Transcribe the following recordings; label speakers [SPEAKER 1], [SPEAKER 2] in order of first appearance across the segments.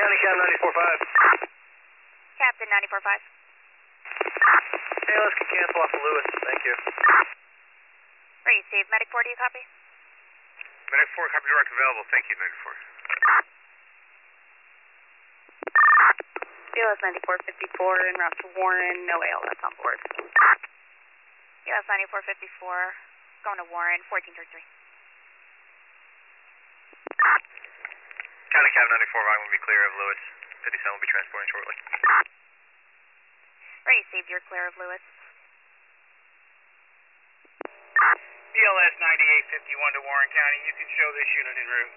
[SPEAKER 1] Cab 94.5.
[SPEAKER 2] Captain 94.5.
[SPEAKER 1] ALS can cancel off of Lewis, thank you.
[SPEAKER 2] Receive. Medic 4, do you copy?
[SPEAKER 3] Medic 4, copy direct available, thank you, 94.
[SPEAKER 2] ALS 9454 en route to Warren, no ALS on board. ALS 9454, going to Warren, 1433.
[SPEAKER 3] County Cab 94, I'm going to be clear of Lewis. 57 will be transporting shortly.
[SPEAKER 2] Received, you're clear of Lewis.
[SPEAKER 4] BLS 9851 to Warren County, you can show this unit en route.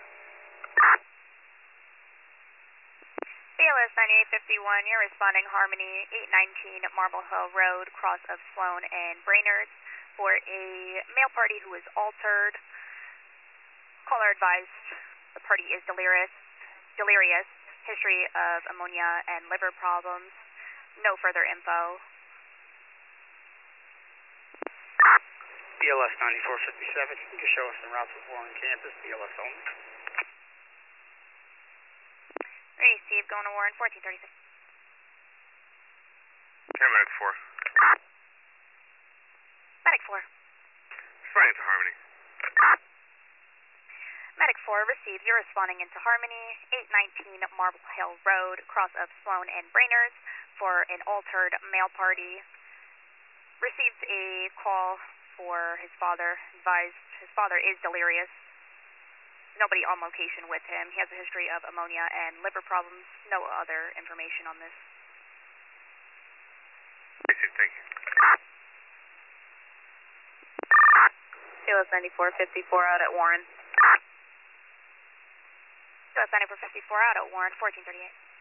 [SPEAKER 2] BLS 9851, you're responding Harmony 819 Marble Hill Road, cross of Sloan and Brainerd for a male party who is altered. Caller advised the party is delirious, history of ammonia and liver problems. No further info.
[SPEAKER 4] BLS 9457, you can show us en route to Warren campus, BLS only.
[SPEAKER 2] Received, going to Warren, 1436.
[SPEAKER 3] Medic 4.
[SPEAKER 2] Medic 4.
[SPEAKER 3] Responding to Harmony.
[SPEAKER 2] Medic 4 received, you're responding into Harmony 819 Marble Hill Road, cross of Sloan and Brainerd for an altered male party. Received a call for his father, advised his father is delirious. Nobody on location with him. He has a history of ammonia and liver problems. No other information on this.
[SPEAKER 3] Thank you.
[SPEAKER 2] CLS 9454 out at Warren. CLS 9454 out at Warren, 1438.